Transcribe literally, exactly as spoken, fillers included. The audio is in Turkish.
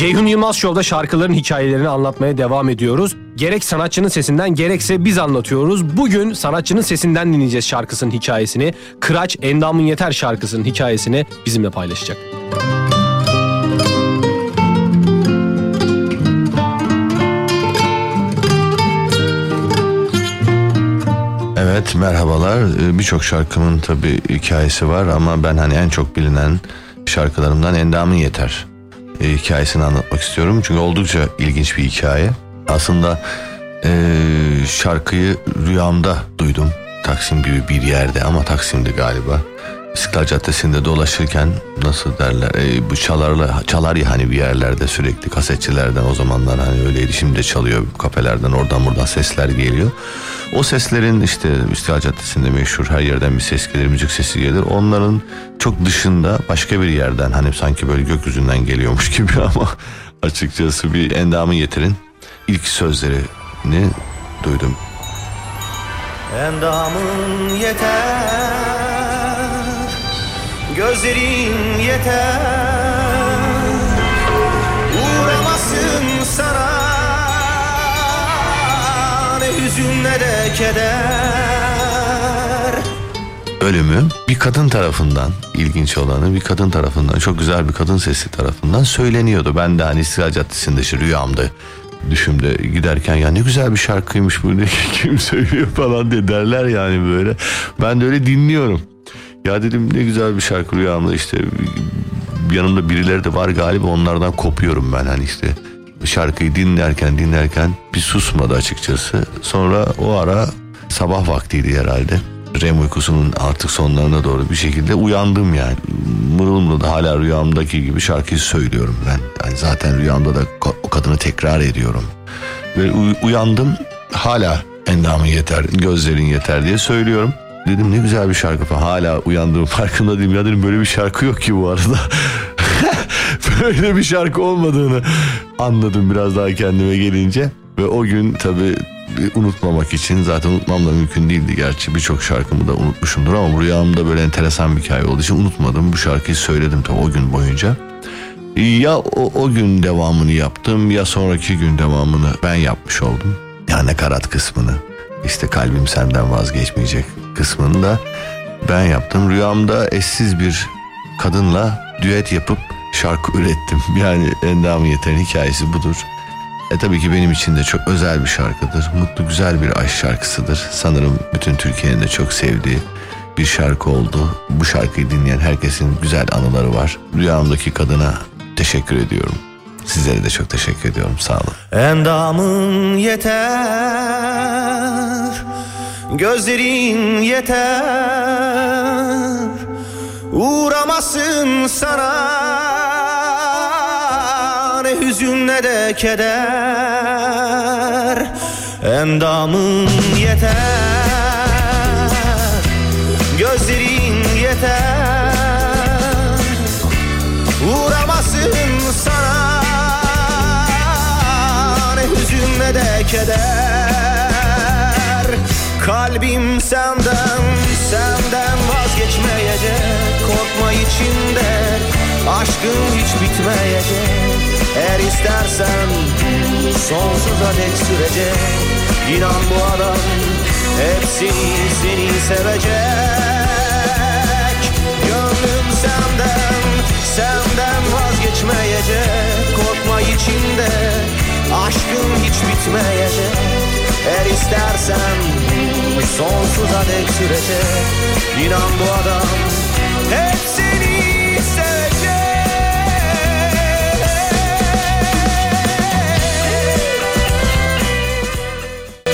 Ceyhun Yılmaz Show'da şarkıların hikayelerini anlatmaya devam ediyoruz. Gerek sanatçının sesinden gerekse biz anlatıyoruz. Bugün sanatçının sesinden dinleyeceğiz şarkısının hikayesini. Kıraç Endamın Yeter şarkısının hikayesini bizimle paylaşacak. Evet, merhabalar. Birçok şarkımın tabii hikayesi var ama ben hani en çok bilinen şarkılarımdan Endamın Yeter hikayesini anlatmak istiyorum. Çünkü oldukça ilginç bir hikaye. Aslında e, şarkıyı rüyamda duydum. Taksim gibi bir yerde, ama Taksim'di galiba. İstiklal Caddesi'nde dolaşırken, nasıl derler, e, bu çalarla, çalar ya hani bir yerlerde, sürekli kasetçilerden, o zamanlar hani öyleydi, şimdi de çalıyor kafelerden, oradan buradan sesler geliyor. O seslerin işte İstiklal Caddesi'nde meşhur, her yerden bir ses gelir, müzik sesi gelir. Onların çok dışında başka bir yerden, hani sanki böyle gökyüzünden geliyormuş gibi ama açıkçası bir Endamın Yeter'in ilk sözlerini duydum. Endamın yeter, gözlerin yeter, uğramasın sana ne hüzün ne de keder. Ölümü bir kadın tarafından, ilginç olanı bir kadın tarafından, çok güzel bir kadın sesi tarafından söyleniyordu. Ben de hani İstiklal Caddesi'nde işte rüyamda, düşümde giderken, ya ne güzel bir şarkıymış bu, ne kim söylüyor falan diye derler yani böyle. Ben de öyle dinliyorum. Ya dedim ne güzel bir şarkı rüyamda, işte yanımda birileri de var galiba, onlardan kopuyorum ben hani işte. Şarkıyı dinlerken dinlerken bir susmadı açıkçası. Sonra o ara sabah vaktiydi herhalde. R E M uykusunun artık sonlarına doğru bir şekilde uyandım yani. Mırıl mırıl hala rüyamdaki gibi şarkıyı söylüyorum ben. Yani zaten rüyamda da o kadını tekrar ediyorum. Ve uyandım, hala Endamın Yeter, gözlerin yeter diye söylüyorum. Dedim ne güzel bir şarkı falan, hala uyandığım farkında değilim. Ya dedim böyle bir şarkı yok ki bu arada. Böyle bir şarkı olmadığını anladım biraz daha kendime gelince. Ve o gün tabii unutmamak için, zaten unutmam da mümkün değildi gerçi, birçok şarkımı da unutmuşumdur ama bu rüyamda böyle enteresan bir hikaye olduğu için unutmadım. Bu şarkıyı söyledim tabii o gün boyunca. Ya o, o gün devamını yaptım, ya sonraki gün devamını ben yapmış oldum. Yani nakarat kısmını, işte kalbim senden vazgeçmeyecek kısmını da ben yaptım. Rüyamda eşsiz bir kadınla düet yapıp şarkı ürettim. Yani Endamın Yeter'in hikayesi budur. E tabii ki benim için de çok özel bir şarkıdır. Mutlu, güzel bir aşk şarkısıdır. Sanırım bütün Türkiye'nin de çok sevdiği bir şarkı oldu. Bu şarkıyı dinleyen herkesin güzel anıları var. Rüyamdaki kadına teşekkür ediyorum. Sizlere de çok teşekkür ediyorum. Sağ olun. Endamın yeter, gözlerin yeter, uğramasın sana ne hüzün ne de keder. Endamın yeter, gözlerin yeter, uğramasın sana ne hüzün ne de keder. Kalbim senden, senden vazgeçmeyecek. Korkma içinde, aşkın hiç bitmeyecek. Eğer istersen sonsuza dek sürecek. İnan bu adam hep seni, seni sevecek. Gönlüm senden, senden vazgeçmeyecek. Korkma içinde, aşkın hiç bitmeyecek. Eğer istersen sonsuza dek sürecek. İnan bu adam hep seni